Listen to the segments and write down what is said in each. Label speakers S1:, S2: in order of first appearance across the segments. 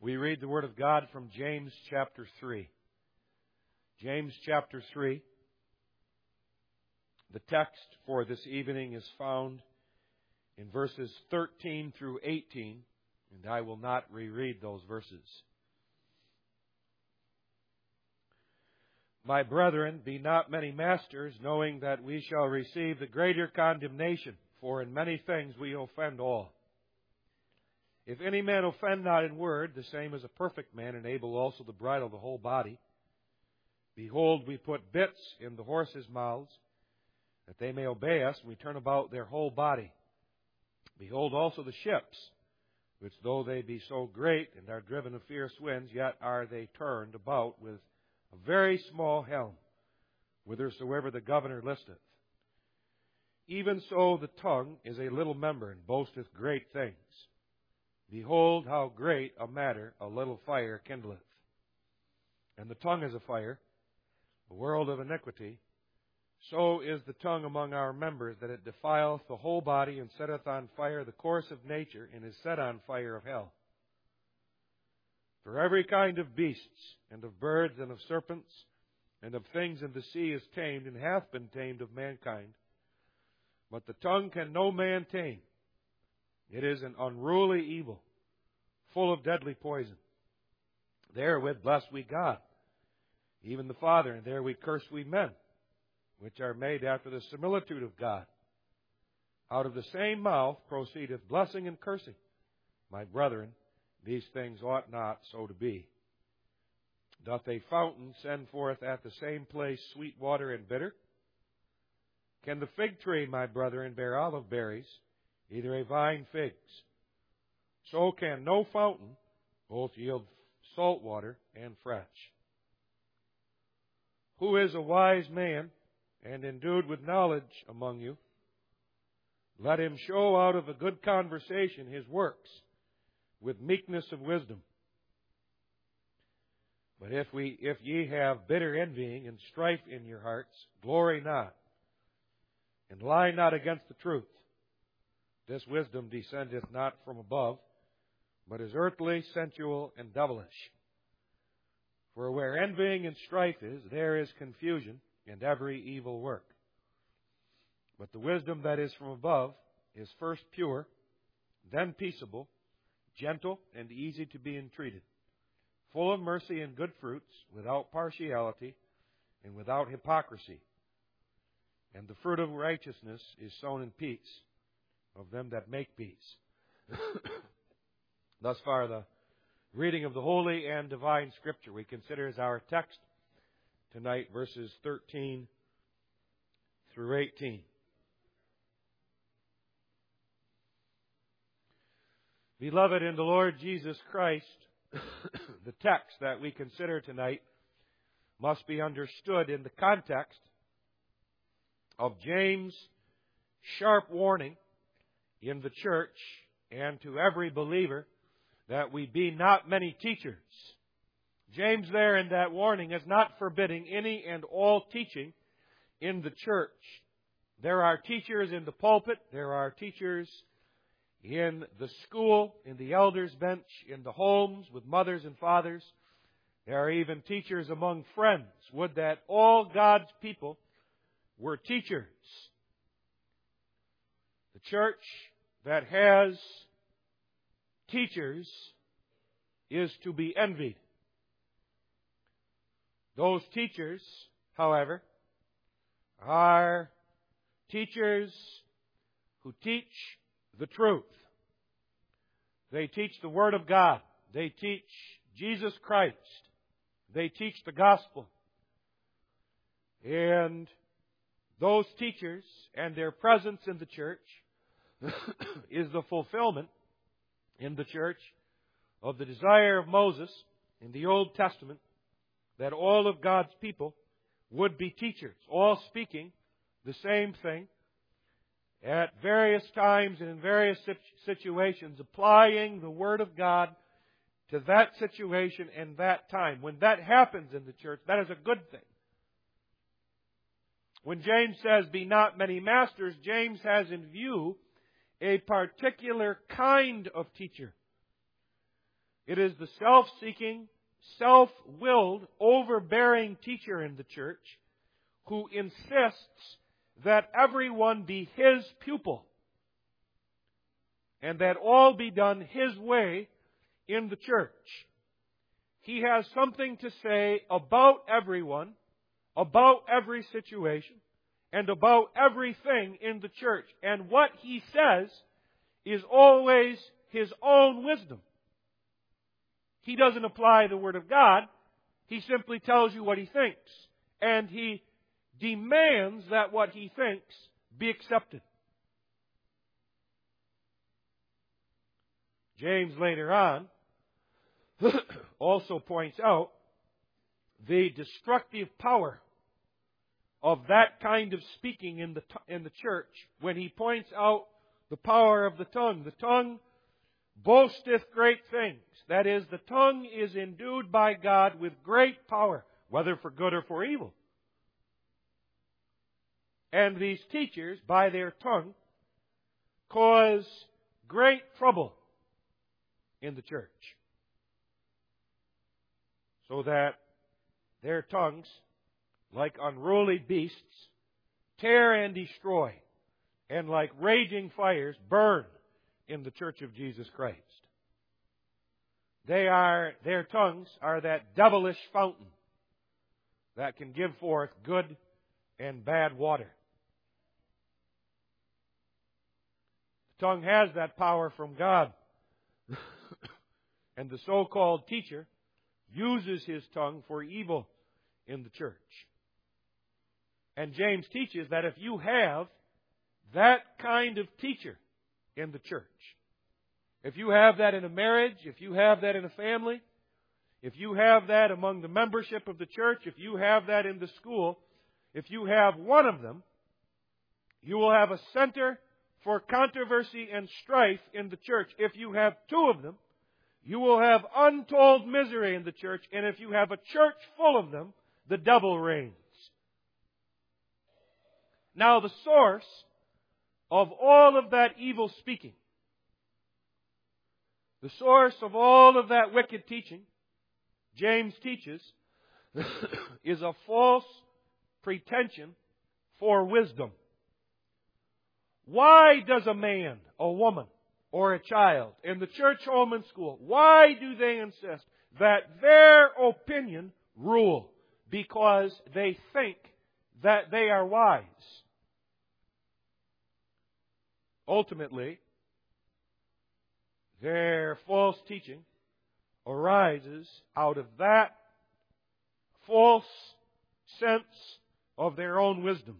S1: We read the Word of God from James chapter 3. James chapter 3. The text for this evening is found in verses 13 through 18, and I will not reread those verses. My brethren, be not many masters, knowing that we shall receive the greater condemnation, for in many things we offend all. If any man offend not in word, the same is a perfect man, and able also to bridle the whole body. Behold, we put bits in the horses' mouths, that they may obey us, and we turn about their whole body. Behold also the ships, which though they be so great, and are driven of fierce winds, yet are they turned about with a very small helm, whithersoever the governor listeth. Even so the tongue is a little member, and boasteth great things. Behold, how great a matter a little fire kindleth. And the tongue is a fire, a world of iniquity. So is the tongue among our members, that it defileth the whole body, and setteth on fire the course of nature, and is set on fire of hell. For every kind of beasts, and of birds, and of serpents, and of things in the sea is tamed, and hath been tamed of mankind. But the tongue can no man tame. It is an unruly evil, full of deadly poison. Therewith bless we God, even the Father, and there we curse we men, which are made after the similitude of God. Out of the same mouth proceedeth blessing and cursing. My brethren, these things ought not so to be. Doth a fountain send forth at the same place sweet water and bitter? Can the fig tree, my brethren, bear olive berries, either a vine figs? So can no fountain both yield salt water and fresh. Who is a wise man and endued with knowledge among you? Let him show out of a good conversation his works with meekness of wisdom. But if ye have bitter envying and strife in your hearts, glory not, and lie not against the truth. This wisdom descendeth not from above, but is earthly, sensual, and devilish. For where envying and strife is, there is confusion and every evil work. But the wisdom that is from above is first pure, then peaceable, gentle, and easy to be entreated, full of mercy and good fruits, without partiality and without hypocrisy. And the fruit of righteousness is sown in peace of them that make peace. Thus far, the reading of the Holy and Divine Scripture we consider as our text tonight, verses 13 through 18. Beloved in the Lord Jesus Christ, the text that we consider tonight must be understood in the context of James' sharp warning in the church and to every believer that we be not many teachers. James there in that warning is not forbidding any and all teaching in the church. There are teachers in the pulpit, there are teachers in the school, in the elders' bench, in the homes with mothers and fathers. There are even teachers among friends. Would that all God's people were teachers. The church that has teachers is to be envied. Those teachers, however, are teachers who teach the truth. They teach the Word of God. They teach Jesus Christ. They teach the gospel. And those teachers and their presence in the church is the fulfillment in the church of the desire of Moses in the Old Testament that all of God's people would be teachers, all speaking the same thing at various times and in various situations, applying the Word of God to that situation and that time. When that happens in the church, that is a good thing. When James says, be not many masters, James has in view a particular kind of teacher. It is the self-seeking, self-willed, overbearing teacher in the church who insists that everyone be his pupil and that all be done his way in the church. He has something to say about everyone, about every situation, and about everything in the church. And what he says is always his own wisdom. He doesn't apply the Word of God. He simply tells you what he thinks. And he demands that what he thinks be accepted. James later on also points out the destructive power of that kind of speaking in the church when he points out the power of the tongue. The tongue boasteth great things. That is, the tongue is endued by God with great power, whether for good or for evil. And these teachers, by their tongue, cause great trouble in the church. So that their tongues, like unruly beasts, tear and destroy, and like raging fires, burn in the church of Jesus Christ. Their tongues are that devilish fountain that can give forth good and bad water. The tongue has that power from God. And the so-called teacher uses his tongue for evil in the church. And James teaches that if you have that kind of teacher in the church, if you have that in a marriage, if you have that in a family, if you have that among the membership of the church, if you have that in the school, if you have one of them, you will have a center for controversy and strife in the church. If you have two of them, you will have untold misery in the church. And if you have a church full of them, the devil reigns. Now, the source of all of that evil speaking, the source of all of that wicked teaching, James teaches, is a false pretension for wisdom. Why does a man, a woman, or a child in the church, home, and school, why do they insist that their opinion rule? Because they think that they are wise. Ultimately, their false teaching arises out of that false sense of their own wisdom.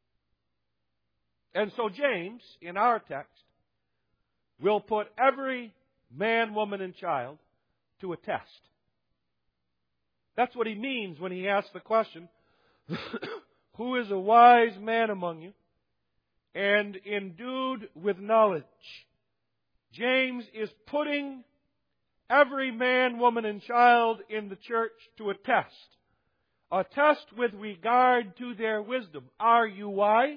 S1: And so James, in our text, will put every man, woman, and child to a test. That's what he means when he asks the question, who is a wise man among you and endued with knowledge? James is putting every man, woman, and child in the church to a test with regard to their wisdom. Are you wise?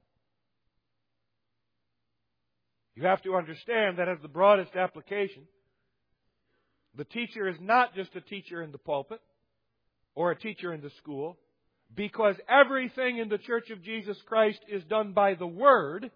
S1: You have to understand that as the broadest application, the teacher is not just a teacher in the pulpit or a teacher in the school, because everything in the Church of Jesus Christ is done by the Word,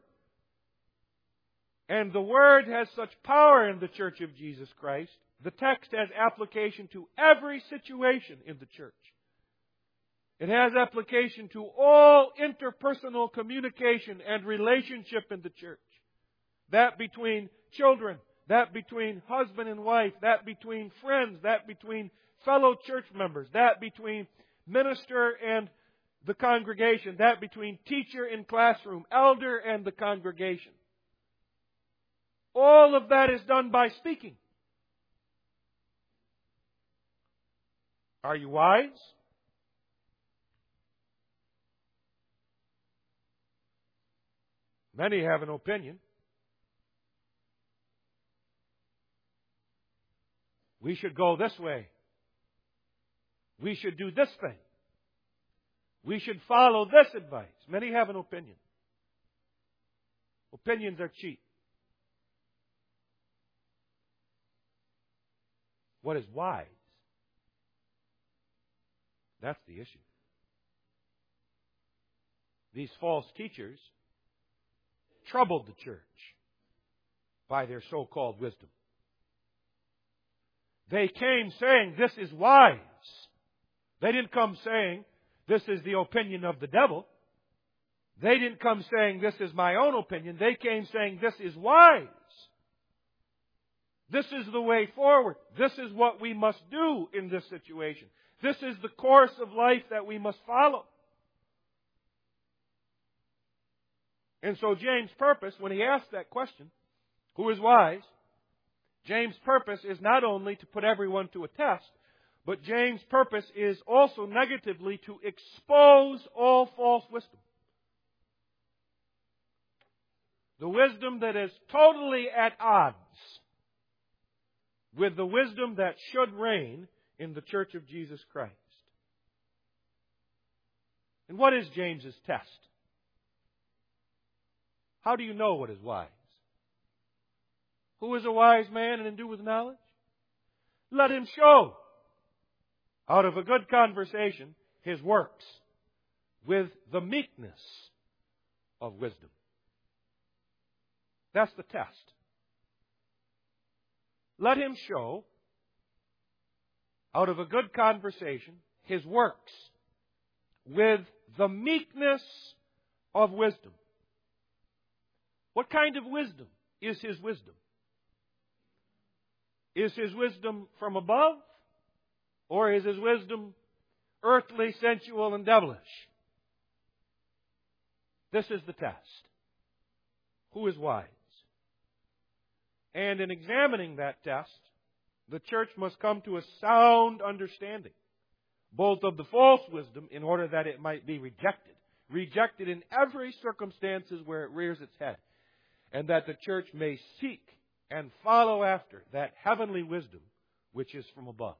S1: and the Word has such power in the Church of Jesus Christ, the text has application to every situation in the church. It has application to all interpersonal communication and relationship in the church. That between children, that between husband and wife, that between friends, that between fellow church members, that between minister and the congregation, that between teacher and classroom, elder and the congregation. All of that is done by speaking. Are you wise? Many have an opinion. We should go this way. We should do this thing. We should follow this advice. Many have an opinion. Opinions are cheap. what is wise. That's the issue. These false teachers troubled the church by their so-called wisdom. They came saying, this is wise. They didn't come saying, this is the opinion of the devil. They didn't come saying, this is my own opinion. They came saying, this is wise. This is the way forward. This is what we must do in this situation. This is the course of life that we must follow. And so James' purpose, when he asked that question, who is wise? James' purpose is not only to put everyone to a test, but James' purpose is also negatively to expose all false wisdom. The wisdom that is totally at odds with the wisdom that should reign in the Church of Jesus Christ. And what is James's test? How do you know what is wise? Who is a wise man and endued with knowledge? Let him show, out of a good conversation, his works with the meekness of wisdom. That's the test. Let him show, out of a good conversation, his works with the meekness of wisdom. What kind of wisdom is his wisdom? Is his wisdom from above? Or is his wisdom earthly, sensual, and devilish? This is the test. Who is wise? And in examining that test, the church must come to a sound understanding, both of the false wisdom in order that it might be rejected. Rejected in every circumstances where it rears its head. And that the church may seek and follow after that heavenly wisdom which is from above.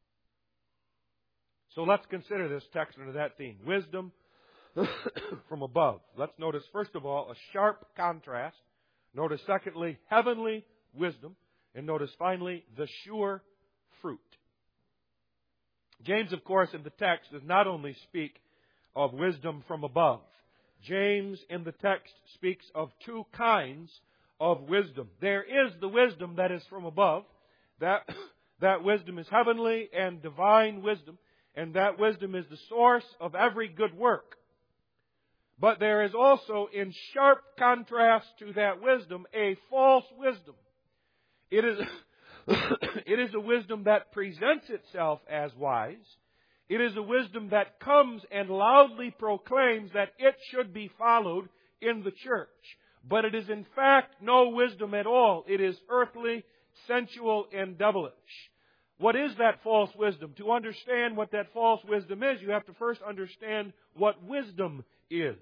S1: So let's consider this text under that theme. Wisdom from above. Let's notice, first of all, a sharp contrast. Notice, secondly, heavenly wisdom. And notice, finally, the sure fruit. James, of course, in the text does not only speak of wisdom from above. James, in the text, speaks of two kinds of wisdom. There is the wisdom that is from above. That wisdom is heavenly and divine wisdom. And that wisdom is the source of every good work. But there is also, in sharp contrast to that wisdom, a false wisdom. It is a wisdom that presents itself as wise. It is a wisdom that comes and loudly proclaims that it should be followed in the church. But it is in fact no wisdom at all. It is earthly, sensual, and devilish. What is that false wisdom? To understand what that false wisdom is, you have to first understand what wisdom is.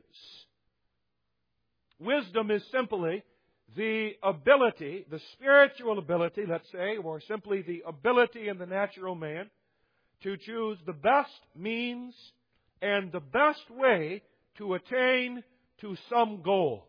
S1: Wisdom is simply the ability, the spiritual ability, let's say, or simply the ability in the natural man to choose the best means and the best way to attain to some goal.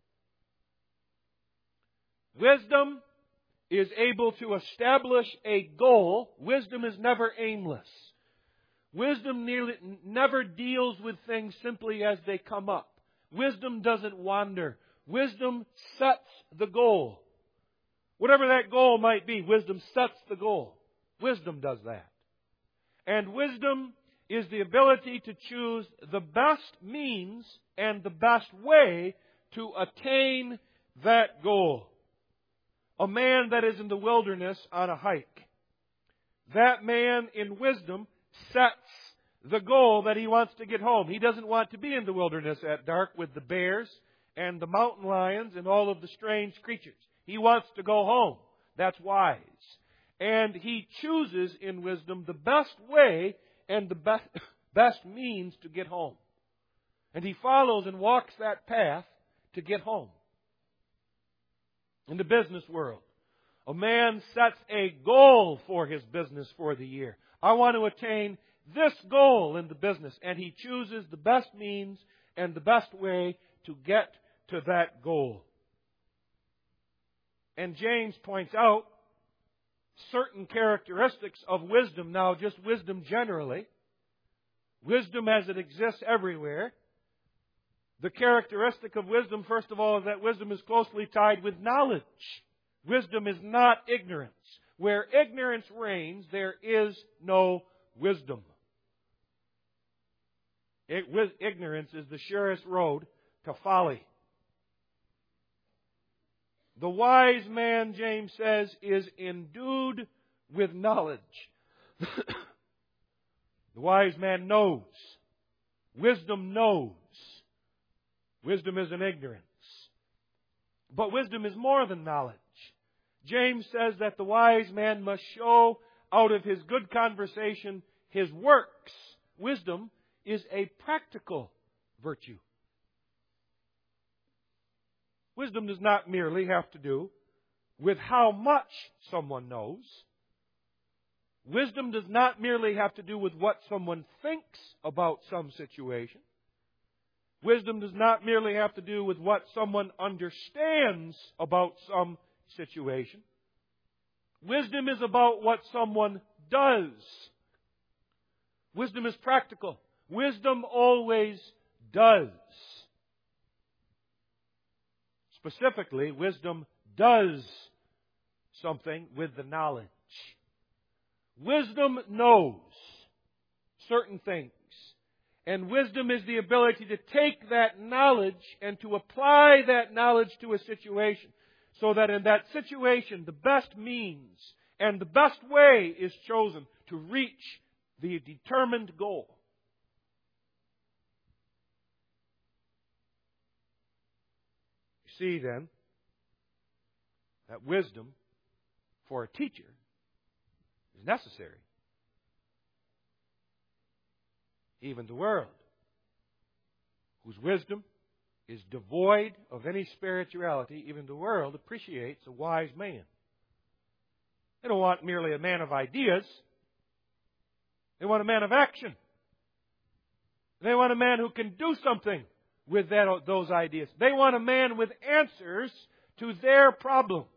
S1: Wisdom is able to establish a goal. Wisdom is never aimless. Wisdom never deals with things simply as they come up. Wisdom doesn't wander. Wisdom sets the goal. Whatever that goal might be, wisdom sets the goal. Wisdom does that. And wisdom is the ability to choose the best means and the best way to attain that goal. A man that is in the wilderness on a hike. That man in wisdom sets the goal that he wants to get home. He doesn't want to be in the wilderness at dark with the bears and the mountain lions and all of the strange creatures. He wants to go home. That's wise. And he chooses in wisdom the best way and the best means to get home. And he follows and walks that path to get home. In the business world, a man sets a goal for his business for the year. I want to attain this goal in the business. And he chooses the best means and the best way to get to that goal. And James points out certain characteristics of wisdom now, just wisdom generally. Wisdom as it exists everywhere. The characteristic of wisdom, first of all, is that wisdom is closely tied with knowledge. Wisdom is not ignorance. Where ignorance reigns, there is no wisdom. Ignorance is the surest road to folly. The wise man, James says, is endued with knowledge. The wise man knows. Wisdom knows. Wisdom isn't ignorance. But wisdom is more than knowledge. James says that the wise man must show out of his good conversation his works. Wisdom is a practical virtue. Wisdom does not merely have to do with how much someone knows. Wisdom does not merely have to do with what someone thinks about some situation. Wisdom does not merely have to do with what someone understands about some situation. Wisdom is about what someone does. Wisdom is practical. Wisdom always does. Specifically, wisdom does something with the knowledge. Wisdom knows certain things. And wisdom is the ability to take that knowledge and to apply that knowledge to a situation, so that in that situation the best means and the best way is chosen to reach the determined goal. You see then that wisdom for a teacher is necessary. Even the world, whose wisdom is devoid of any spirituality, even the world appreciates a wise man. They don't want merely a man of ideas. They want a man of action. They want a man who can do something with those ideas. They want a man with answers to their problems.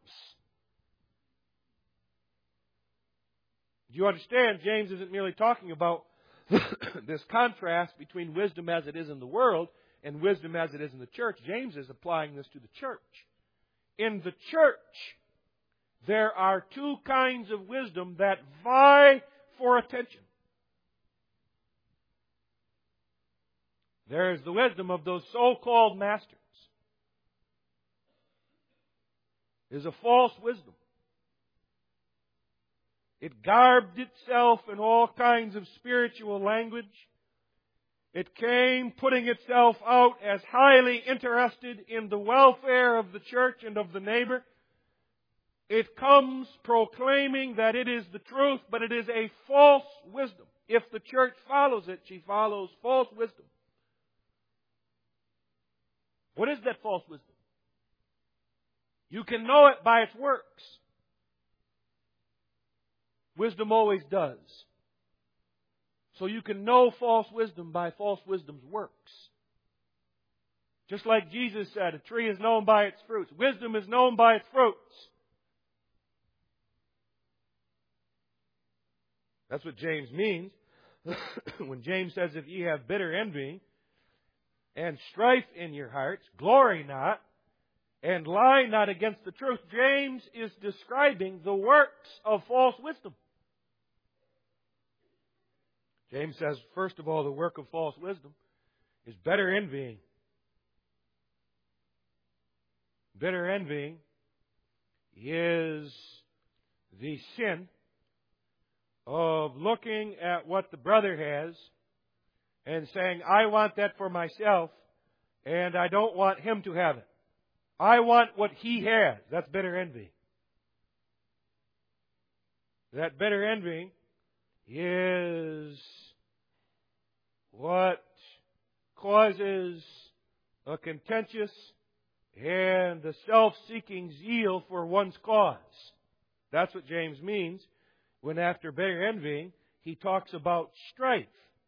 S1: Do you understand? James isn't merely talking about this contrast between wisdom as it is in the world and wisdom as it is in the church. James is applying this to the church. In the church, there are two kinds of wisdom that vie for attention. There is the wisdom of those so-called masters. It is a false wisdom. It garbed itself in all kinds of spiritual language. It came putting itself out as highly interested in the welfare of the church and of the neighbor. It comes proclaiming that it is the truth, but it is a false wisdom. If the church follows it, she follows false wisdom. What is that false wisdom? You can know it by its works. Wisdom always does. So you can know false wisdom by false wisdom's works. Just like Jesus said, a tree is known by its fruits. Wisdom is known by its fruits. That's what James means when James says, if ye have bitter envy and strife in your hearts, glory not, and lie not against the truth. James is describing the works of false wisdom. James says, first of all, the work of false wisdom is bitter envying. Bitter envying is the sin of looking at what the brother has and saying, I want that for myself, and I don't want him to have it. I want what he has. That's bitter envy. That bitter envy is what causes a contentious and a self-seeking zeal for one's cause. That's what James means when after bitter envying, he talks about strife.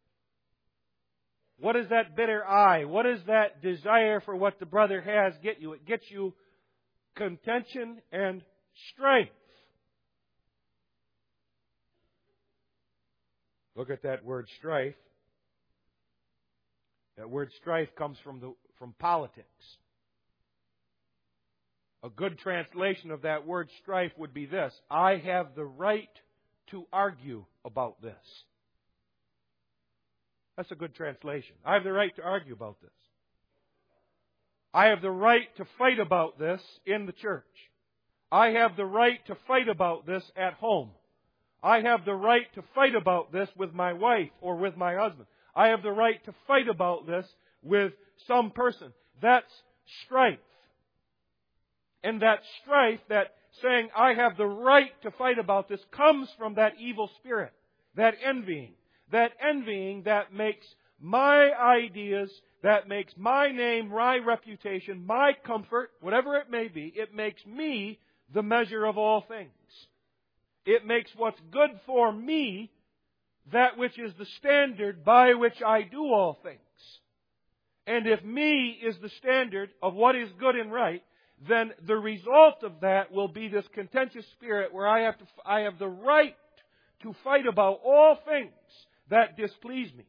S1: What does that bitter eye, what does that desire for what the brother has get you? It gets you contention and strife. Look at that word strife. That word strife comes from politics. A good translation of that word strife would be this: I have the right to argue about this. That's a good translation. I have the right to argue about this. I have the right to fight about this in the church. I have the right to fight about this at home. I have the right to fight about this with my wife or with my husband. I have the right to fight about this with some person. That's strife. And that strife, that saying, I have the right to fight about this, comes from that evil spirit, that envying. That envying that makes my ideas, that makes my name, my reputation, my comfort, whatever it may be, it makes me the measure of all things. It makes what's good for me that which is the standard by which I do all things. And if me is the standard of what is good and right, then the result of that will be this contentious spirit where I have the right to fight about all things that displease me.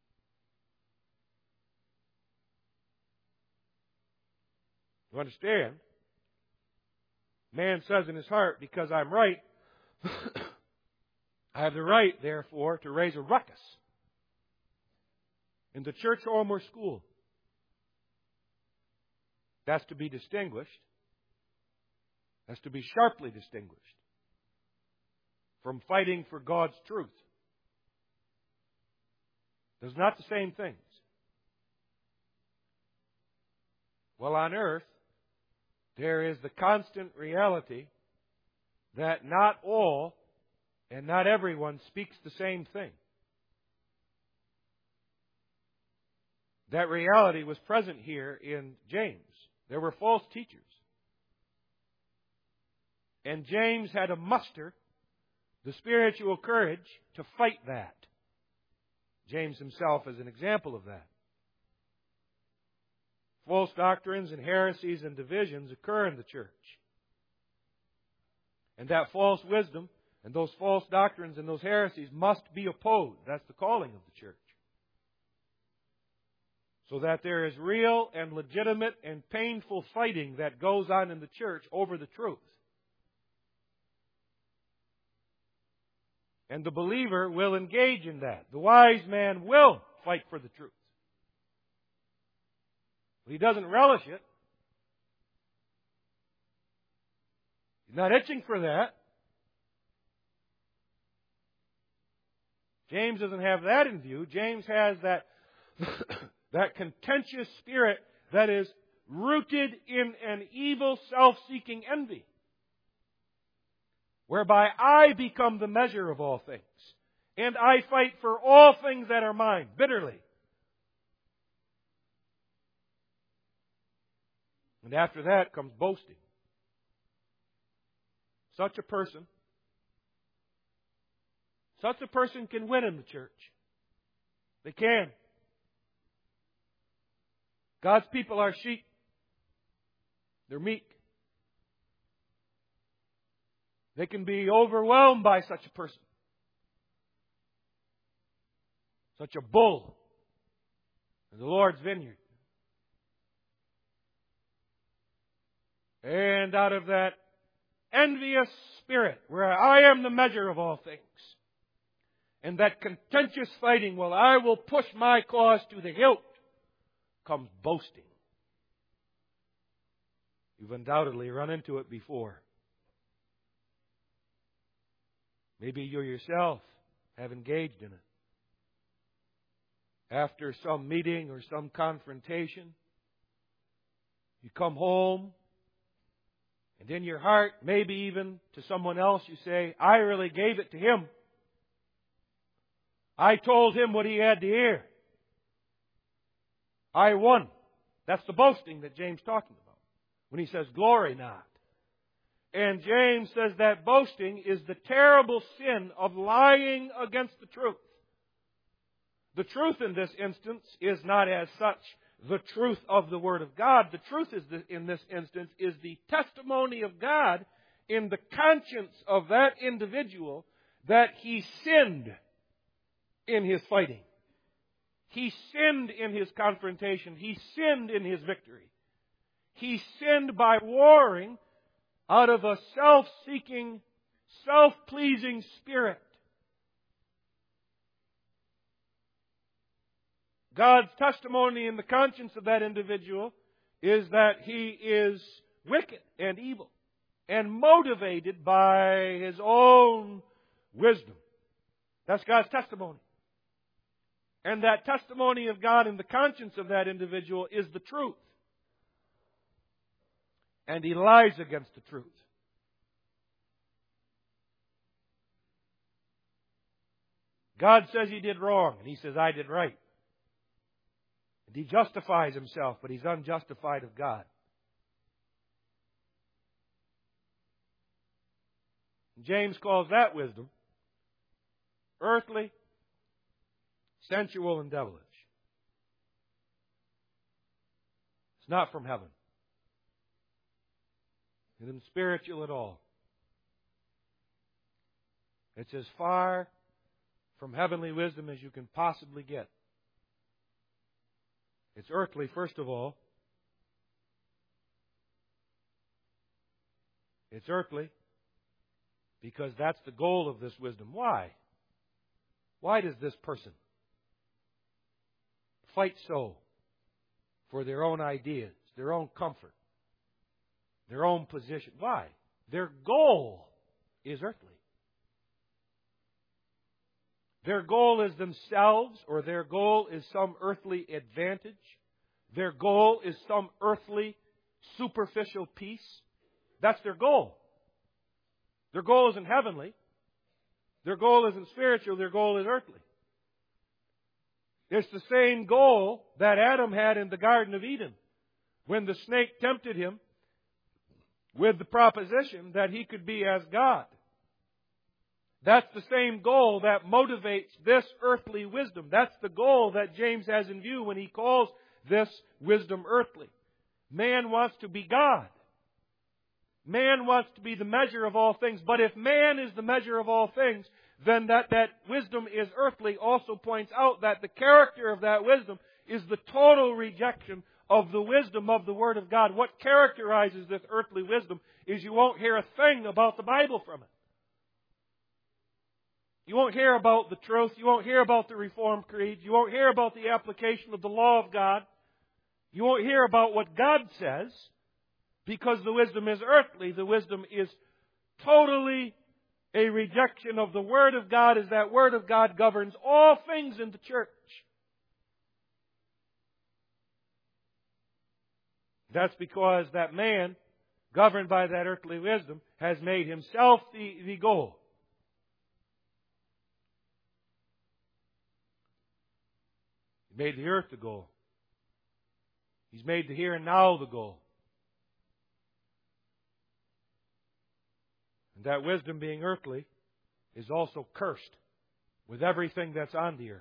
S1: You understand? Man says in his heart, because I'm right, I have the right, therefore, to raise a ruckus in the church, home, or school. That's to be distinguished. That's to be sharply distinguished from fighting for God's truth. There's not the same things. Well, on earth, there is the constant reality that not all and not everyone speaks the same thing. That reality was present here in James. There were false teachers. And James had to muster the spiritual courage to fight that. James himself is an example of that. False doctrines and heresies and divisions occur in the church. And that false wisdom and those false doctrines and those heresies must be opposed. That's the calling of the church. So that there is real and legitimate and painful fighting that goes on in the church over the truth. And the believer will engage in that. The wise man will fight for the truth. But he doesn't relish it. He's not itching for that. James doesn't have that in view. James has that, that contentious spirit that is rooted in an evil, self-seeking envy, whereby I become the measure of all things, and I fight for all things that are mine, bitterly. And after that comes boasting. Such a person can win in the church. They can. God's people are sheep. They're meek. They can be overwhelmed by such a person. Such a bull in the Lord's vineyard. And out of that envious spirit, where I am the measure of all things, and that contentious fighting, well, I will push my cause to the hilt, comes boasting. You've undoubtedly run into it before. Maybe you yourself have engaged in it. After some meeting or some confrontation, you come home, and in your heart, maybe even to someone else, you say, I really gave it to him. I told him what he had to hear. I won. That's the boasting that James is talking about when he says, glory not. And James says that boasting is the terrible sin of lying against the truth. The truth in this instance is not as such the truth of the Word of God. The truth in this instance is the testimony of God in the conscience of that individual that he sinned in his fighting. He sinned in his confrontation. He sinned in his victory. He sinned by warring out of a self-seeking, self-pleasing spirit. God's testimony in the conscience of that individual is that he is wicked and evil and motivated by his own wisdom. That's God's testimony. And that testimony of God in the conscience of that individual is the truth. And he lies against the truth. God says he did wrong, and he says, I did right. And he justifies himself, but he's unjustified of God. James calls that wisdom earthly, sensual, and devilish. It's not from heaven. It isn't spiritual at all. It's as far from heavenly wisdom as you can possibly get. It's earthly, first of all. It's earthly because that's the goal of this wisdom. Why? Why does this person fight so for their own ideas, their own comfort, their own position? Why? Their goal is earthly. Their goal is themselves, or their goal is some earthly advantage. Their goal is some earthly, superficial peace. That's their goal. Their goal isn't heavenly. Their goal isn't spiritual. Their goal is earthly. It's the same goal that Adam had in the Garden of Eden when the snake tempted him with the proposition that he could be as God. That's the same goal that motivates this earthly wisdom. That's the goal that James has in view when he calls this wisdom earthly. Man wants to be God. Man wants to be the measure of all things. But if man is the measure of all things, then that wisdom is earthly also points out that the character of that wisdom is the total rejection of the wisdom of the Word of God. What characterizes this earthly wisdom is you won't hear a thing about the Bible from it. You won't hear about the truth. You won't hear about the Reformed Creed. You won't hear about the application of the law of God. You won't hear about what God says because the wisdom is earthly. The wisdom is totally a rejection of the Word of God, as that Word of God governs all things in the church. That's because that man, governed by that earthly wisdom, has made himself the goal. He made the earth the goal. He's made the here and now the goal. And that wisdom being earthly is also cursed with everything that's on the earth.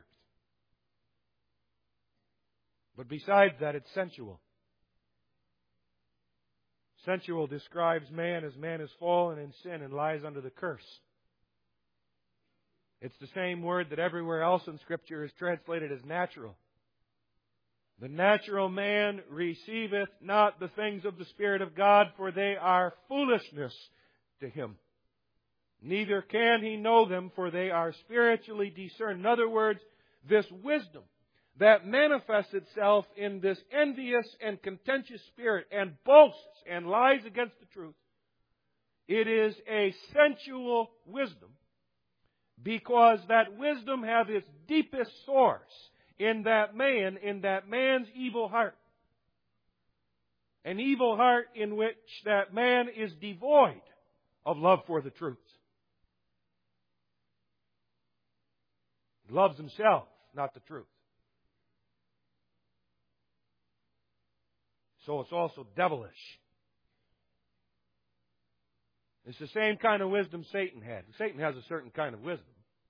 S1: But besides that, it's sensual. Sensual describes man as man is fallen in sin and lies under the curse. It's the same word that everywhere else in Scripture is translated as natural. The natural man receiveth not the things of the Spirit of God, for they are foolishness to him. Neither can he know them, for they are spiritually discerned. In other words, this wisdom that manifests itself in this envious and contentious spirit and boasts and lies against the truth, it is a sensual wisdom, because that wisdom has its deepest source in that man, in that man's evil heart. An evil heart in which that man is devoid of love for the truth. He loves himself, not the truth. So it's also devilish. It's the same kind of wisdom Satan had. Satan has a certain kind of wisdom.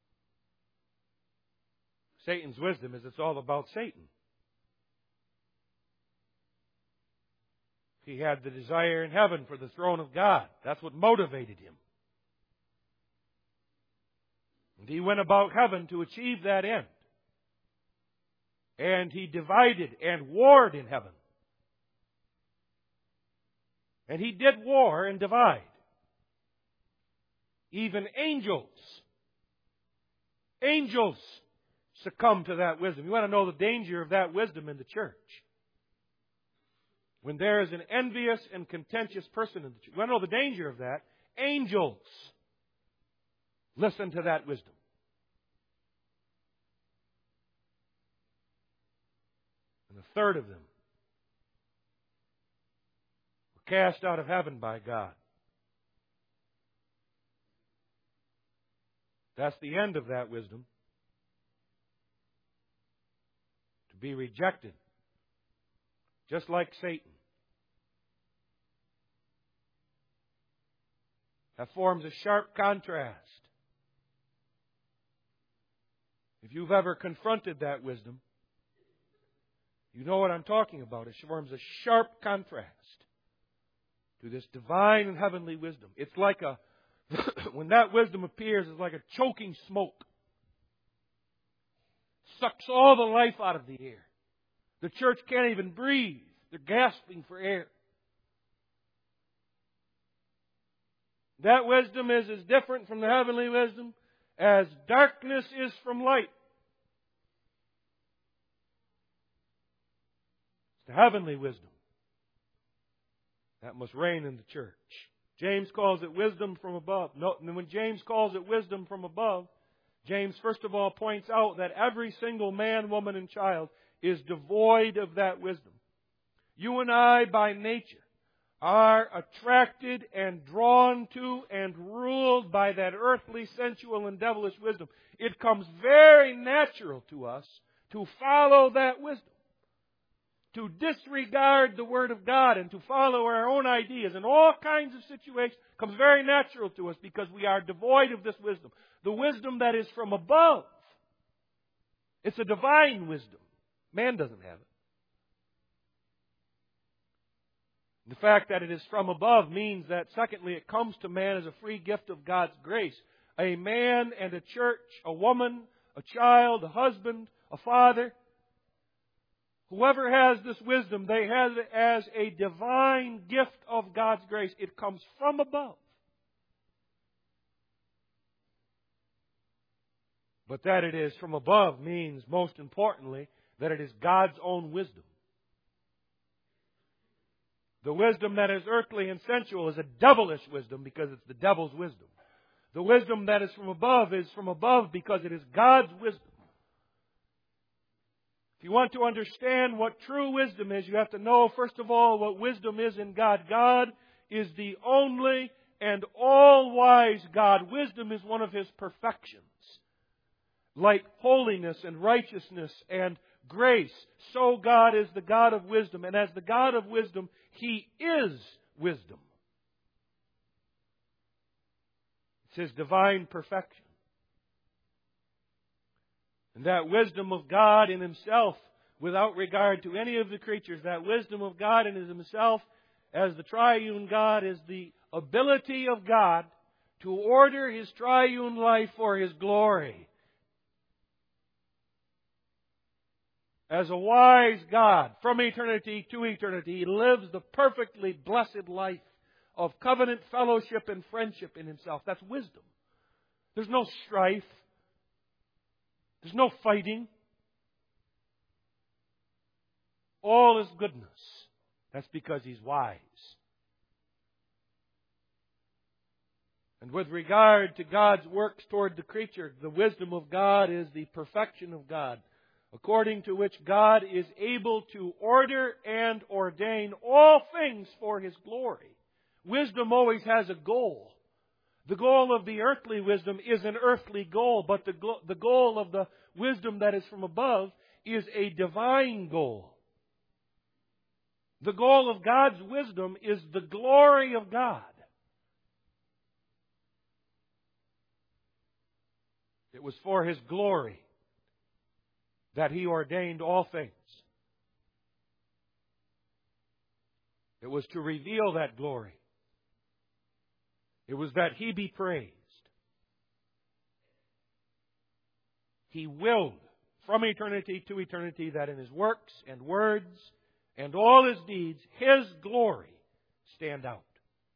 S1: Satan's wisdom is it's all about Satan. He had the desire in heaven for the throne of God. That's what motivated him. And He went about heaven to achieve that end. And He divided and warred in heaven. And He did war and divide. Even angels succumb to that wisdom. You want to know the danger of that wisdom in the church? When there is an envious and contentious person in the church. You want to know the danger of that? Angels listen to that wisdom. And a third of them were cast out of heaven by God. That's the end of that wisdom. To be rejected. Just like Satan. That forms a sharp contrast. If you've ever confronted that wisdom, you know what I'm talking about. It forms a sharp contrast to this divine and heavenly wisdom. It's like when that wisdom appears, it's like a choking smoke. Sucks all the life out of the air. The church can't even breathe. They're gasping for air. That wisdom is as different from the heavenly wisdom as darkness is from light. It's the heavenly wisdom that must reign in the church. James calls it wisdom from above. And when James calls it wisdom from above, James first of all points out that every single man, woman, and child is devoid of that wisdom. You and I, by nature, are attracted and drawn to and ruled by that earthly, sensual, and devilish wisdom. It comes very natural to us to follow that wisdom. To disregard the Word of God and to follow our own ideas in all kinds of situations comes very natural to us because we are devoid of this wisdom. The wisdom that is from above. It's a divine wisdom. Man doesn't have it. The fact that it is from above means that, secondly, it comes to man as a free gift of God's grace. A man and a church, a woman, a child, a husband, a father, whoever has this wisdom, they have it as a divine gift of God's grace. It comes from above. But that it is from above means, most importantly, that it is God's own wisdom. The wisdom that is earthly and sensual is a devilish wisdom because it's the devil's wisdom. The wisdom that is from above because it is God's wisdom. If you want to understand what true wisdom is, you have to know, first of all, what wisdom is in God. God is the only and all-wise God. Wisdom is one of His perfections. Like holiness and righteousness and grace, so God is the God of wisdom. And as the God of wisdom, He is wisdom. It's His divine perfection. And that wisdom of God in Himself, without regard to any of the creatures, that wisdom of God in Himself as the triune God is the ability of God to order His triune life for His glory. As a wise God, from eternity to eternity, He lives the perfectly blessed life of covenant fellowship and friendship in Himself. That's wisdom. There's no strife. There's no fighting. All is goodness. That's because He's wise. And with regard to God's works toward the creature, the wisdom of God is the perfection of God, according to which God is able to order and ordain all things for His glory. Wisdom always has a goal. The goal of the earthly wisdom is an earthly goal, but the goal of the wisdom that is from above is a divine goal. The goal of God's wisdom is the glory of God. It was for His glory that He ordained all things. It was to reveal that glory. It was that He be praised. He willed from eternity to eternity that in His works and words and all His deeds, His glory stand out.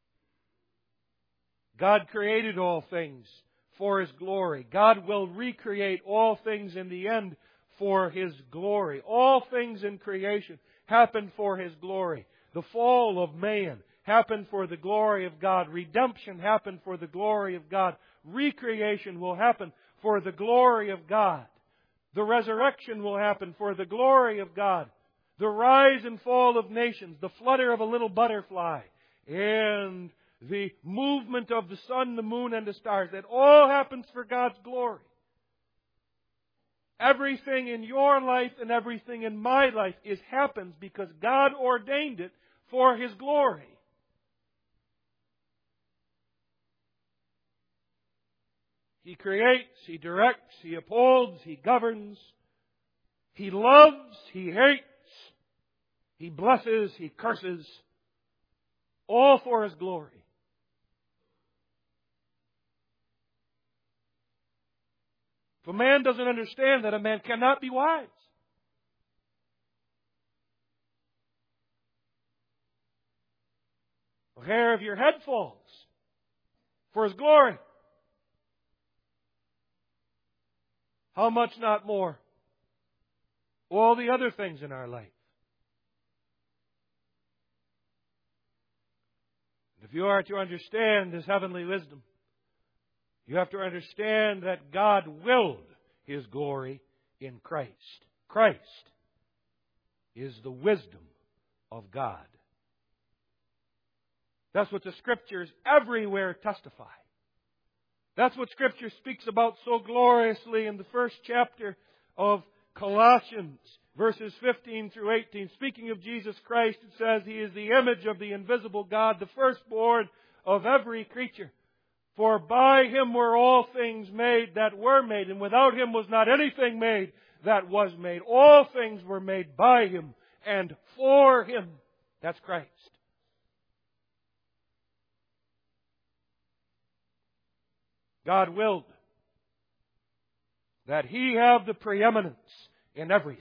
S1: God created all things for His glory. God will recreate all things in the end for His glory. All things in creation happened for His glory. The fall of man happened for the glory of God. Redemption happened for the glory of God. Recreation will happen for the glory of God. The resurrection will happen for the glory of God. The rise and fall of nations, the flutter of a little butterfly, and the movement of the sun, the moon, and the stars. That all happens for God's glory. Everything in your life and everything in my life happens because God ordained it for His glory. He creates, He directs, He upholds, He governs. He loves, He hates. He blesses, He curses. All for His glory. If a man doesn't understand that, a man cannot be wise. The hair of your head falls for His glory. How much not more? All the other things in our life. If you are to understand this heavenly wisdom, you have to understand that God willed His glory in Christ. Christ is the wisdom of God. That's what the Scriptures everywhere testify. That's what Scripture speaks about so gloriously in the first chapter of Colossians, verses 15 through 18. Speaking of Jesus Christ, it says, He is the image of the invisible God, the firstborn of every creature. For by Him were all things made that were made, and without Him was not anything made that was made. All things were made by Him and for Him. That's Christ. God willed that He have the preeminence in everything.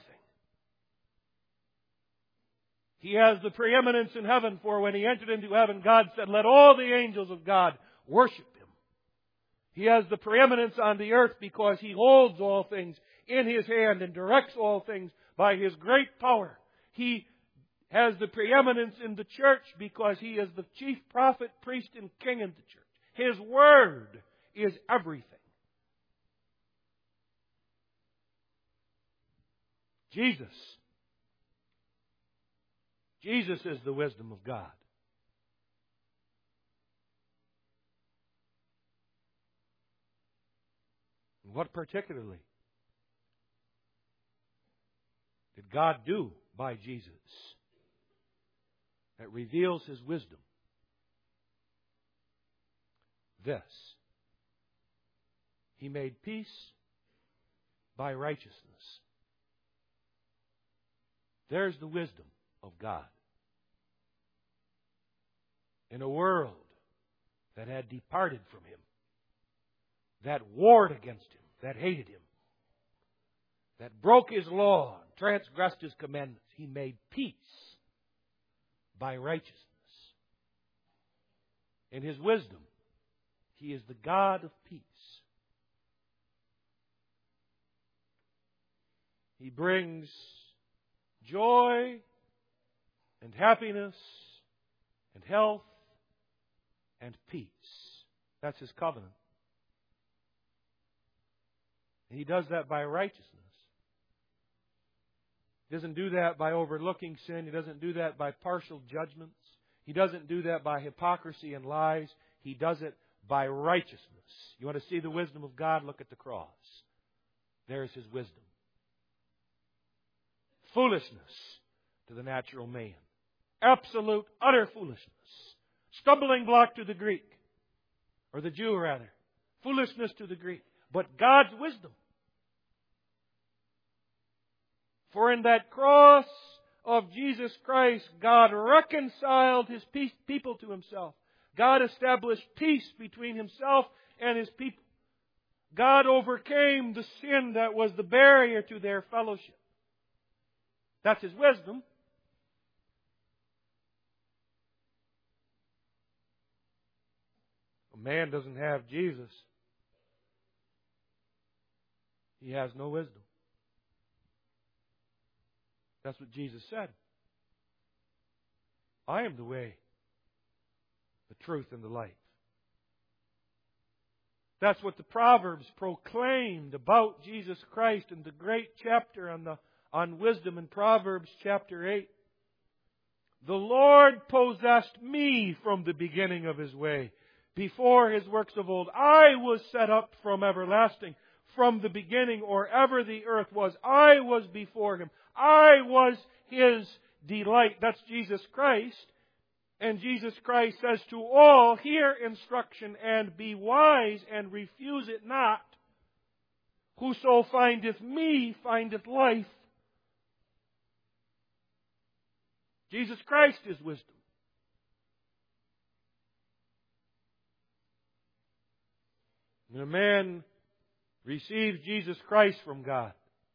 S1: He has the preeminence in heaven, for when He entered into heaven, God said, let all the angels of God worship Him. He has the preeminence on the earth because He holds all things in His hand and directs all things by His great power. He has the preeminence in the church because He is the chief prophet, priest, and king in the church. His word is everything. Jesus is the wisdom of God. And what particularly did God do by Jesus that reveals His wisdom? This. He made peace by righteousness. There's the wisdom of God. In a world that had departed from Him, that warred against Him, that hated Him, that broke His law and transgressed His commandments, He made peace by righteousness. In His wisdom, He is the God of peace. He brings joy and happiness and health and peace. That's His covenant. And He does that by righteousness. He doesn't do that by overlooking sin. He doesn't do that by partial judgments. He doesn't do that by hypocrisy and lies. He does it by righteousness. You want to see the wisdom of God? Look at the cross. There's His wisdom. Foolishness to the natural man. Absolute, utter foolishness. Stumbling block to the Greek. Or the Jew, rather. Foolishness to the Greek. But God's wisdom. For in that cross of Jesus Christ, God reconciled His people to Himself. God established peace between Himself and His people. God overcame the sin that was the barrier to their fellowship. That's His wisdom. A man doesn't have Jesus. He has no wisdom. That's what Jesus said. I am the way, the truth, and the life. That's what the Proverbs proclaimed about Jesus Christ in the great chapter on wisdom in Proverbs chapter 8. The Lord possessed me from the beginning of His way, before His works of old. I was set up from everlasting, from the beginning, or ever the earth was. I was before Him. I was His delight. That's Jesus Christ. And Jesus Christ says to all, hear instruction and be wise and refuse it not. Whoso findeth me findeth life. Jesus Christ is wisdom. When a man receives Jesus Christ from God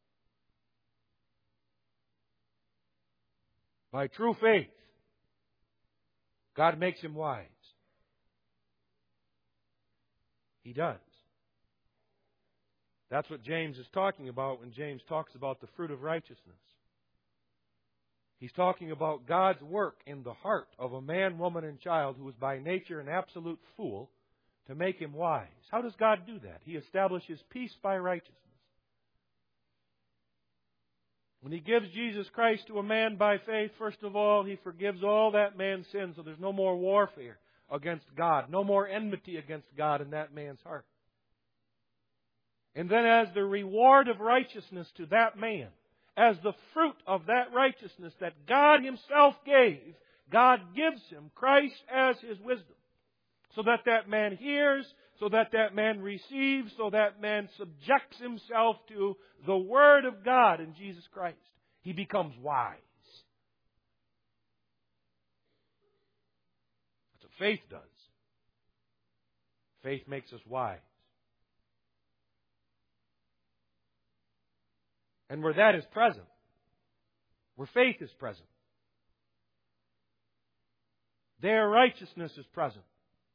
S1: by true faith, God makes him wise. He does. That's what James is talking about when James talks about the fruit of righteousness. He's talking about God's work in the heart of a man, woman, and child who is by nature an absolute fool to make him wise. How does God do that? He establishes peace by righteousness. When He gives Jesus Christ to a man by faith, first of all, He forgives all that man's sins, so there's no more warfare against God, no more enmity against God in that man's heart. And then as the reward of righteousness to that man, as the fruit of that righteousness that God Himself gave, God gives him Christ as His wisdom, so that that man hears, so that that man receives, so that man subjects himself to the Word of God in Jesus Christ. He becomes wise. That's what faith does. Faith makes us wise. And where that is present, where faith is present, there righteousness is present.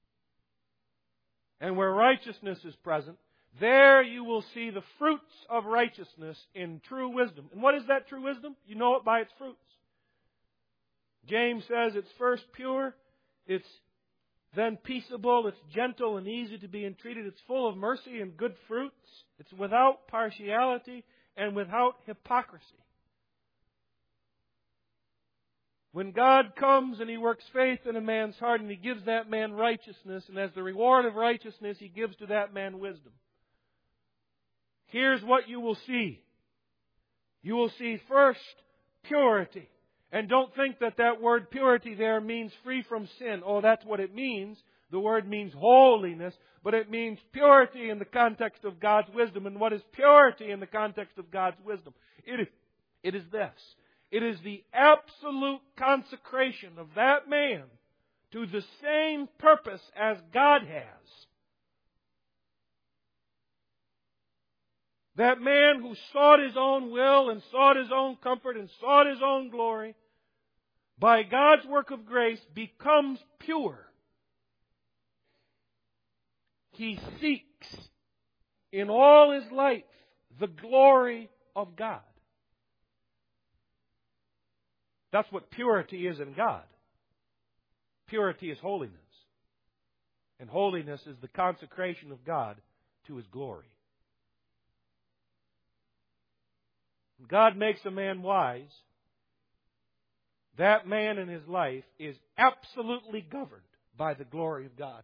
S1: And where righteousness is present, there you will see the fruits of righteousness in true wisdom. And what is that true wisdom? You know it by its fruits. James says it's first pure, it's then peaceable, it's gentle and easy to be entreated, it's full of mercy and good fruits, it's without partiality and without hypocrisy. When God comes and He works faith in a man's heart and He gives that man righteousness, and as the reward of righteousness He gives to that man wisdom, here's what you will see. You will see first purity. And don't think that that word purity there means free from sin. Oh, that's what it means. The word means holiness, but it means purity in the context of God's wisdom. And what is purity in the context of God's wisdom? It is this. It is the absolute consecration of that man to the same purpose as God has. That man who sought his own will and sought his own comfort and sought his own glory, by God's work of grace becomes pure. He seeks in all his life the glory of God. That's what purity is in God. Purity is holiness. And holiness is the consecration of God to His glory. When God makes a man wise, that man in his life is absolutely governed by the glory of God.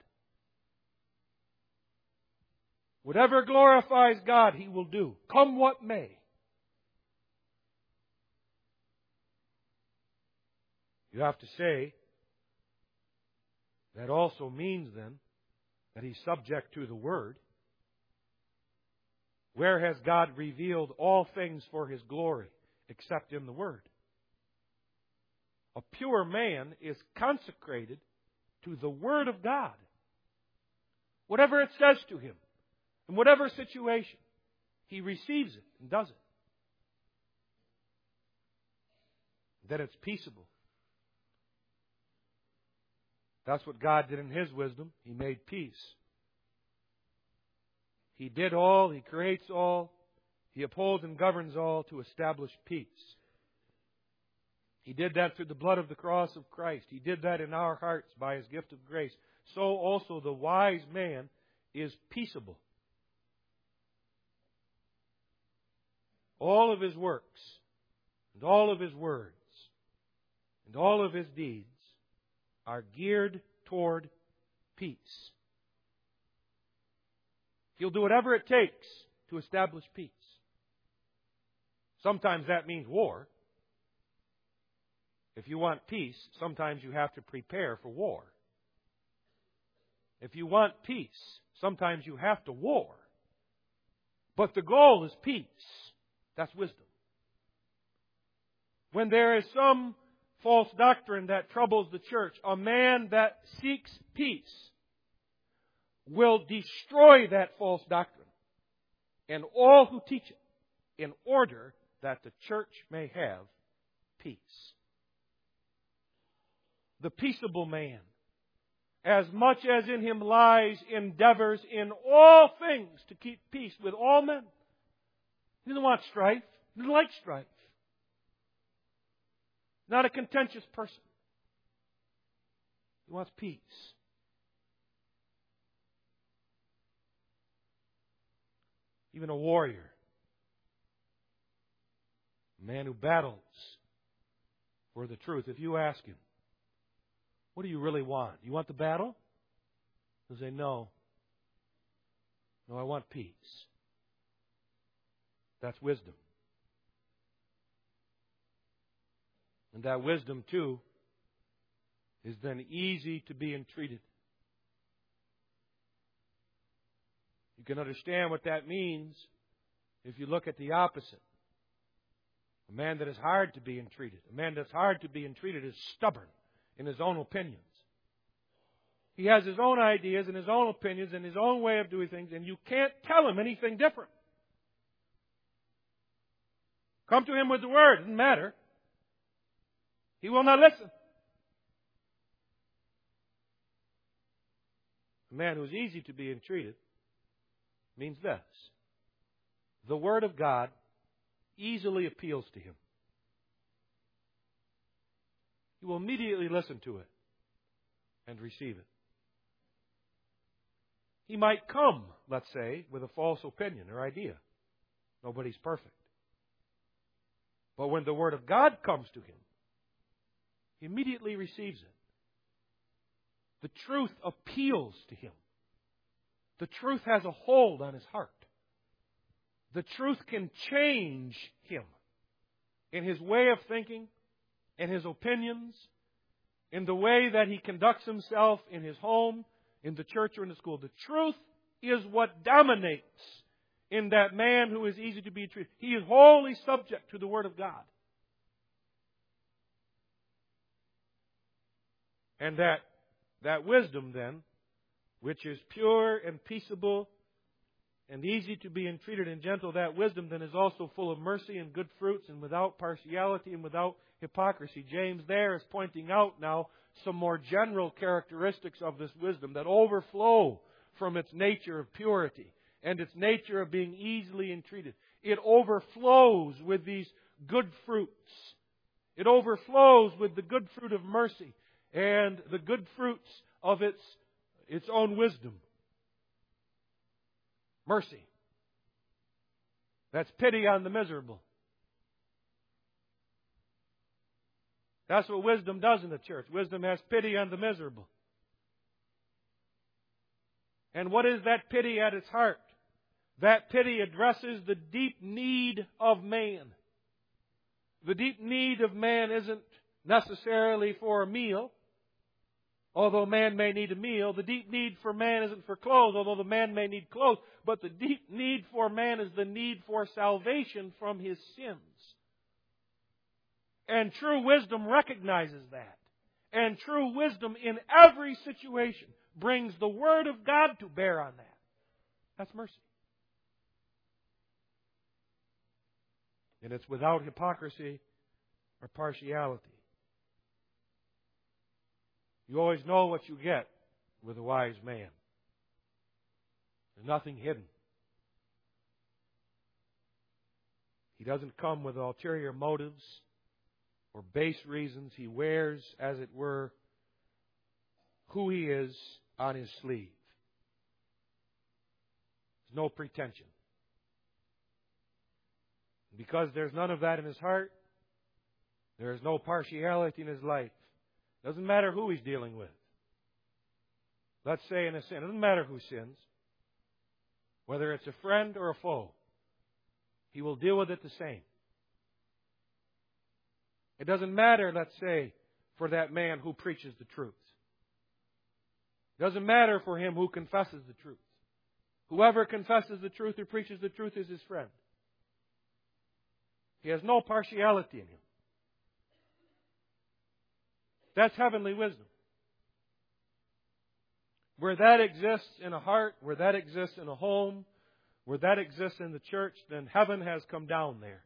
S1: Whatever glorifies God, he will do, come what may. You have to say, that also means then that he's subject to the Word. Where has God revealed all things for His glory except in the Word? A pure man is consecrated to the Word of God. Whatever it says to him, In whatever situation, he receives it and does it. Then it's peaceable. That's what God did in His wisdom. He made peace. He did all, He creates all, He upholds and governs all to establish peace. He did that through the blood of the cross of Christ. He did that in our hearts by His gift of grace. So also the wise man is peaceable. All of his works, and all of his words, and all of his deeds are geared toward peace. He'll do whatever it takes to establish peace. Sometimes that means war. If you want peace, sometimes you have to prepare for war. If you want peace, sometimes you have to war. But the goal is peace. That's wisdom. When there is some false doctrine that troubles the church, a man that seeks peace will destroy that false doctrine and all who teach it in order that the church may have peace. The peaceable man, as much as in him lies, endeavors in all things to keep peace with all men. He doesn't want strife. He doesn't like strife. Not a contentious person. He wants peace. Even a warrior. A man who battles for the truth. If you ask him, what do you really want? You want the battle? He'll say, no. No, I want peace. That's wisdom. And that wisdom, too, is then easy to be entreated. You can understand what that means if you look at the opposite. A man that is hard to be entreated. A man that's hard to be entreated is stubborn in his own opinions. He has his own ideas and his own opinions and his own way of doing things, and you can't tell him anything different. Come to him with the word. It doesn't matter. He will not listen. A man who's easy to be entreated means this. The Word of God easily appeals to him. He will immediately listen to it and receive it. He might come, let's say, with a false opinion or idea. Nobody's perfect. But when the Word of God comes to him, he immediately receives it. The truth appeals to him. The truth has a hold on his heart. The truth can change him in his way of thinking, in his opinions, in the way that he conducts himself in his home, in the church, or in the school. The truth is what dominates in that man who is easy to be treated. He is wholly subject to the Word of God. And that wisdom then, which is pure and peaceable and easy to be entreated and gentle, that wisdom then is also full of mercy and good fruits and without partiality and without hypocrisy. James there is pointing out now some more general characteristics of this wisdom that overflow from its nature of purity and its nature of being easily entreated. It overflows with these good fruits. It overflows with the good fruit of mercy and the good fruits of its own wisdom. Mercy. That's pity on the miserable. That's what wisdom does in the church. Wisdom has pity on the miserable. And what is that pity at its heart? That pity addresses the deep need of man. The deep need of man isn't necessarily for a meal, although man may need a meal. The deep need for man isn't for clothes, although the man may need clothes. But the deep need for man is the need for salvation from his sins. And true wisdom recognizes that. And true wisdom in every situation brings the Word of God to bear on that. That's mercy. And it's without hypocrisy or partiality. You always know what you get with a wise man. There's nothing hidden. He doesn't come with ulterior motives or base reasons. He wears, as it were, who he is on his sleeve. There's no pretension. Because there's none of that in his heart, there is no partiality in his life. Doesn't matter who he's dealing with. Let's say in a sin. It doesn't matter who sins. Whether it's a friend or a foe. He will deal with it the same. It doesn't matter, let's say, for that man who preaches the truth. It doesn't matter for him who confesses the truth. Whoever confesses the truth or preaches the truth is his friend. He has no partiality in him. That's heavenly wisdom. Where that exists in a heart, where that exists in a home, where that exists in the church, then heaven has come down there.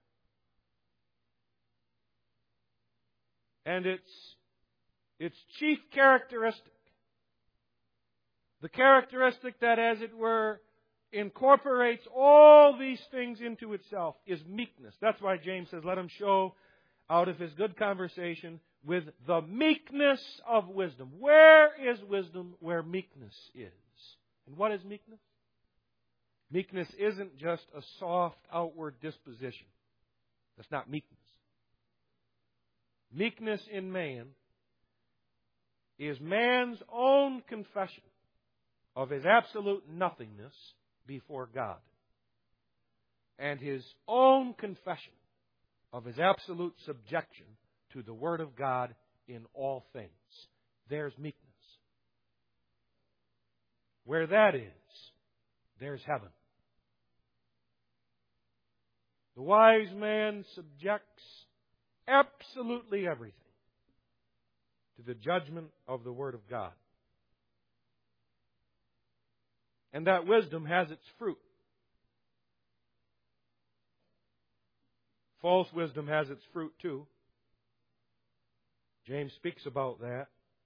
S1: And its chief characteristic, the characteristic that, as it were, incorporates all these things into itself, is meekness. That's why James says, let him show out of his good conversation with the meekness of wisdom. Where is wisdom? Where meekness is. And what is meekness? Meekness isn't just a soft outward disposition. That's not meekness. Meekness in man is man's own confession of his absolute nothingness before God, and his own confession of his absolute subjection to the Word of God in all things. There's meekness. Where that is, there's heaven. The wise man subjects absolutely everything to the judgment of the Word of God. And that wisdom has its fruit. False wisdom has its fruit too. James speaks about that.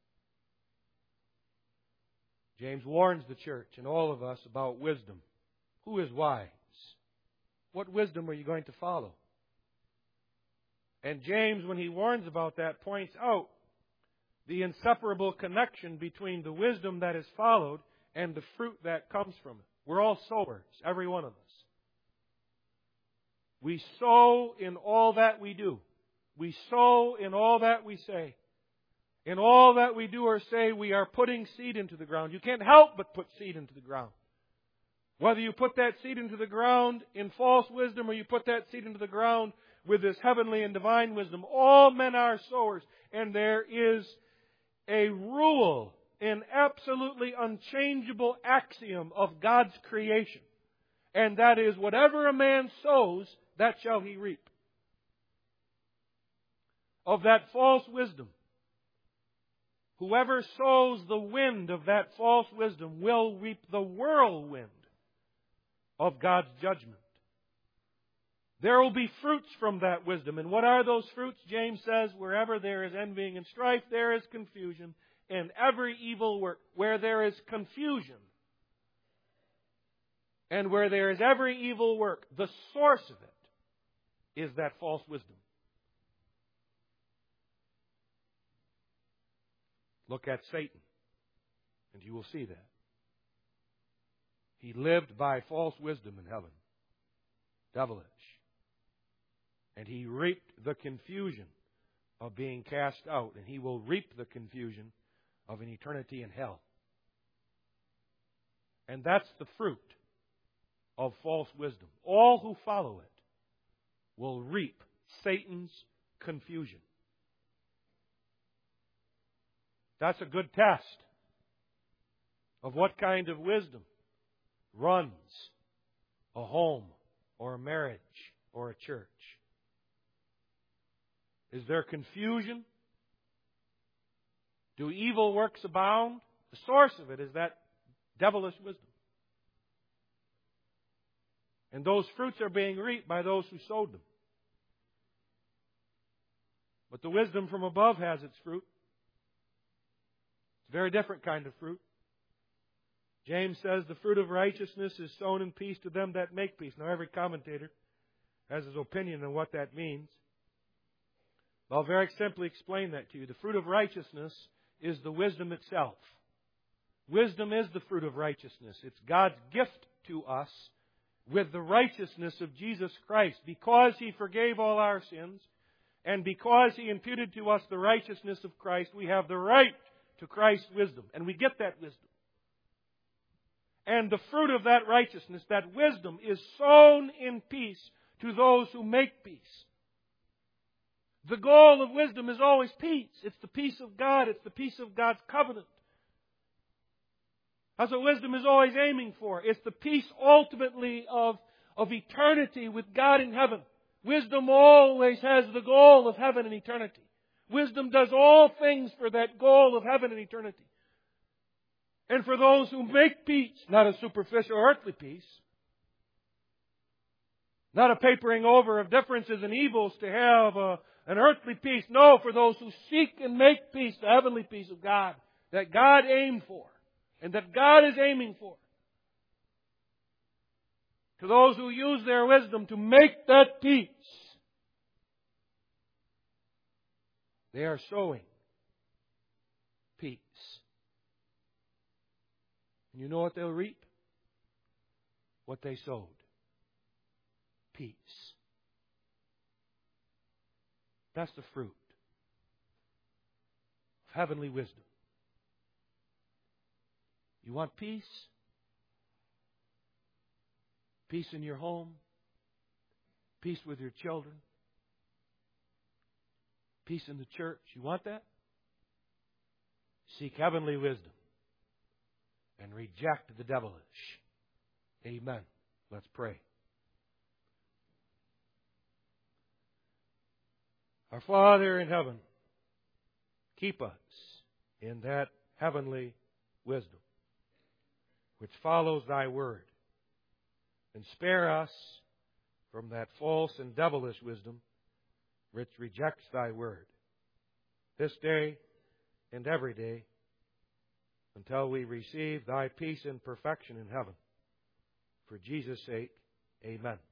S1: James warns the church and all of us about wisdom. Who is wise? What wisdom are you going to follow? And James, when he warns about that, points out the inseparable connection between the wisdom that is followed and the fruit that comes from it. We're all sowers, every one of us. We sow in all that we do. We sow in all that we say. In all that we do or say, we are putting seed into the ground. You can't help but put seed into the ground. Whether you put that seed into the ground in false wisdom or you put that seed into the ground with this heavenly and divine wisdom, all men are sowers. And there is a rule, an absolutely unchangeable axiom of God's creation. And that is, whatever a man sows, that shall he reap. Of that false wisdom, whoever sows the wind of that false wisdom will reap the whirlwind of God's judgment. There will be fruits from that wisdom. And what are those fruits? James says, wherever there is envying and strife, there is confusion. And every evil work, where there is confusion, and where there is every evil work, the source of it is that false wisdom. Look at Satan, and you will see that. He lived by false wisdom in heaven. Devilish. And he reaped the confusion of being cast out, and he will reap the confusion of an eternity in hell. And that's the fruit of false wisdom. All who follow it will reap Satan's confusion. That's a good test of what kind of wisdom runs a home or a marriage or a church. Is there confusion? Do evil works abound? The source of it is that devilish wisdom. And those fruits are being reaped by those who sowed them. But the wisdom from above has its fruit. It's a very different kind of fruit. James says the fruit of righteousness is sown in peace to them that make peace. Now every commentator has his opinion on what that means. I'll very simply explain that to you. The fruit of righteousness is the wisdom itself. Wisdom is the fruit of righteousness. It's God's gift to us with the righteousness of Jesus Christ. Because He forgave all our sins, and because He imputed to us the righteousness of Christ, we have the right to Christ's wisdom. And we get that wisdom. And the fruit of that righteousness, that wisdom, is sown in peace to those who make peace. The goal of wisdom is always peace. It's the peace of God. It's the peace of God's covenant. That's what wisdom is always aiming for. It's the peace ultimately of eternity with God in heaven. Wisdom always has the goal of heaven and eternity. Wisdom does all things for that goal of heaven and eternity. And for those who make peace, not a superficial earthly peace, not a papering over of differences and evils to have an earthly peace. No, for those who seek and make peace, the heavenly peace of God, that God aimed for, and that God is aiming for. To those who use their wisdom to make that peace, they are sowing peace. And you know what they'll reap? What they sowed. Peace. That's the fruit of heavenly wisdom. You want peace? Peace in your home? Peace with your children? Peace in the church? You want that? Seek heavenly wisdom and reject the devilish. Amen. Let's pray. Our Father in heaven, keep us in that heavenly wisdom which follows Thy word, and spare us from that false and devilish wisdom which rejects Thy word, this day and every day, until we receive Thy peace and perfection in heaven. For Jesus' sake, amen.